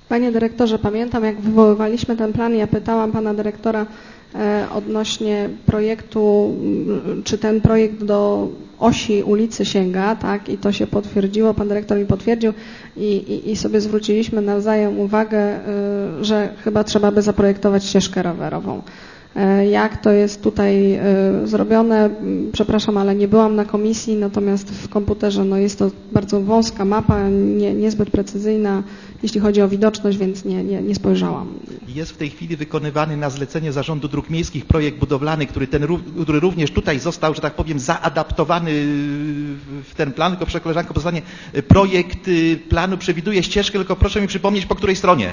Panie dyrektorze, pamiętam jak wywoływaliśmy ten plan, ja pytałam pana dyrektora odnośnie projektu, czy ten projekt do osi ulicy sięga, tak, i to się potwierdziło, pan dyrektor mi potwierdził i sobie zwróciliśmy nawzajem uwagę, że chyba trzeba by zaprojektować ścieżkę rowerową. Jak to jest tutaj zrobione, przepraszam, ale nie byłam na komisji, natomiast w komputerze no jest to bardzo wąska mapa, niezbyt precyzyjna, jeśli chodzi o widoczność, więc nie spojrzałam. Jest w tej chwili wykonywany na zlecenie Zarządu Dróg Miejskich projekt budowlany, który również tutaj został, że tak powiem, zaadaptowany w ten plan, tylko proszę koleżanko, pozowanie projekt planu przewiduje ścieżkę, tylko proszę mi przypomnieć, po której stronie.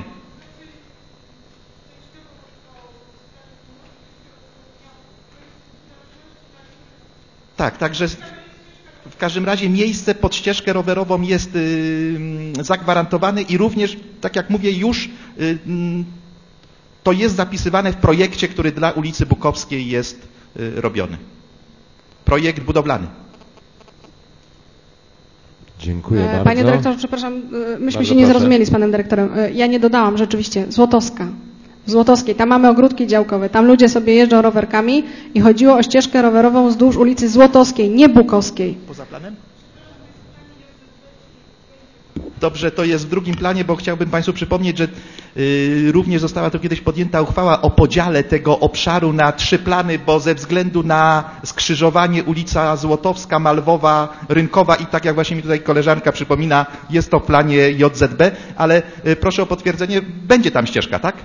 Tak, także w każdym razie miejsce pod ścieżkę rowerową jest zagwarantowane i również, tak jak mówię, już to jest zapisywane w projekcie, który dla ulicy Bukowskiej jest robiony. Projekt budowlany. Dziękuję bardzo. Panie dyrektorze, przepraszam, myśmy Bardzo się nie proszę. zrozumieli z panem dyrektorem. Ja nie dodałam rzeczywiście, Złotowska. W Złotowskiej, tam mamy ogródki działkowe, tam ludzie sobie jeżdżą rowerkami i chodziło o ścieżkę rowerową wzdłuż ulicy Złotowskiej, nie Bukowskiej. Poza planem? Dobrze, to jest w drugim planie, bo chciałbym Państwu przypomnieć, że również została tu kiedyś podjęta uchwała o podziale tego obszaru na 3 plany, bo ze względu na skrzyżowanie ulica Złotowska, Malwowa, Rynkowa i tak jak właśnie mi tutaj koleżanka przypomina, jest to w planie JZB, ale proszę o potwierdzenie, będzie tam ścieżka, tak?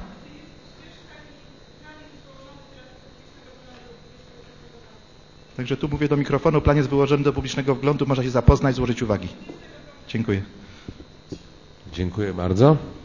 Także tu mówię do mikrofonu, plan jest wyłożony do publicznego wglądu, można się zapoznać, złożyć uwagi. Dziękuję. Dziękuję bardzo.